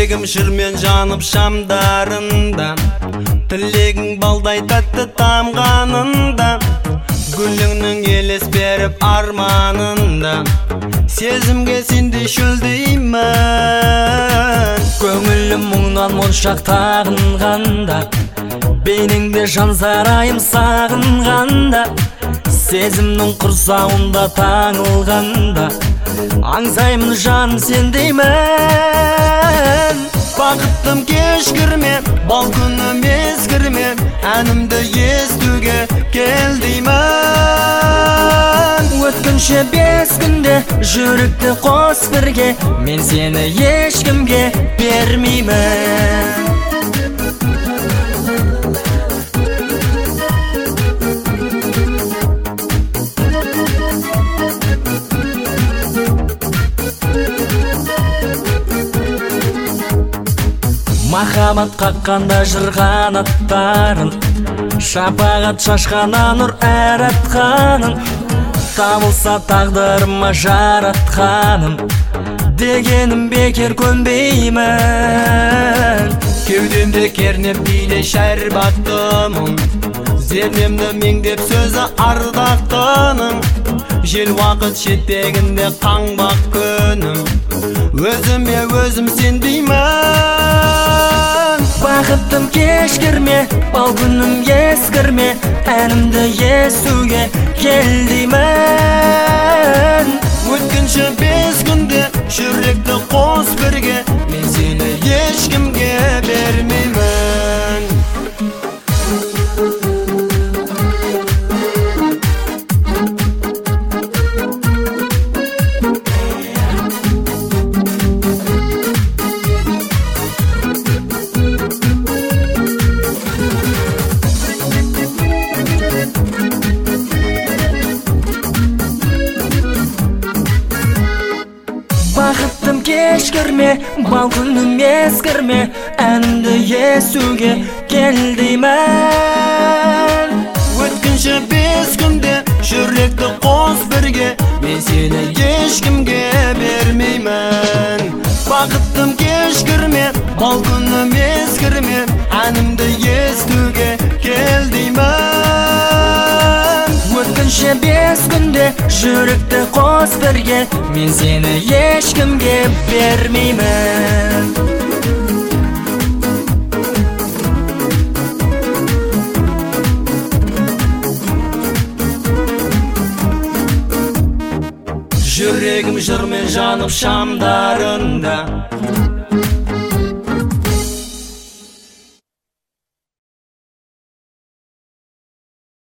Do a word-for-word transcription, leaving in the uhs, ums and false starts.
Жүрегім жырмен жанып шамдарында, тілегің балдай тәтті тамғанында, гүліңнің елес беріп арманында, сезімге сендей шөлдеймін. Көңілім мұңнан моншақ тағынғанда, бейнеңде жан сарайым сағынғанда, сезімнің құрсауында таңылғанда, аңсаймын жаным сендеймін. Бақыттым кешкірме, бал күнім ескірме, әнімді естуге кел деймін. Өткінші бес күнде жүректі қос бірге, мен сені ешкімге бермеймін. Махаббат қаққанда жыр қанаттарын, шапағат шашқана нұр әр атқаның, табылса тағдырыма жаратқаным, дегенім бекер көнбеймін. Кеудемде кернеп билей шәрбаттымын, зернемді меңдеп сөзі ардақтының, жел уақыт шеттегінде қаңбақ күнім, өзіме өзім сенбеймін. Бақыттым кешкірме, бал күнім ескірме, әнімді естуге кел деймін. Өткінші бес күнде жүректі қос бірге, мен сені ешкімге бермеймін. Бақыттым кешкірме, бал күнім ескірме, әнімді естуге кел деймін. Өткінші бес күнде жүректі қос бірге, мен сені ешкімге бермеймін. Бақыттым кешкірме, бал күнім ескірме, әнімді естуге кел деймін. Өткінші бес күнде жүректі қос бірге, мен сені ешкімге бермеймін. Жүрегім жырмен жанып шамдарында,